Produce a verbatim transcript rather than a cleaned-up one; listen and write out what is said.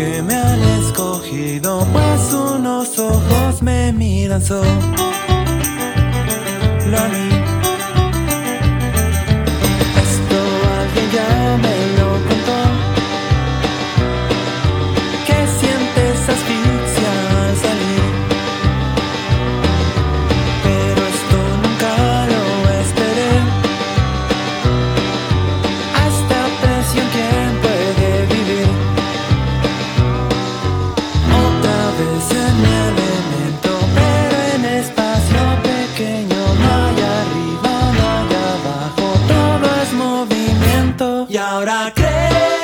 que me han escogido, pues unos ojos me miran solo a mí. Esto alguien ya me lo contó, que sientes asfixia al salir, pero esto nunca lo esperé. A esta presión, ¿quién puede vivir? Otra vez en mi elemento, pero en espacio pequeño. No hay arriba, no hay abajo, todo es movimiento. Y ahora creo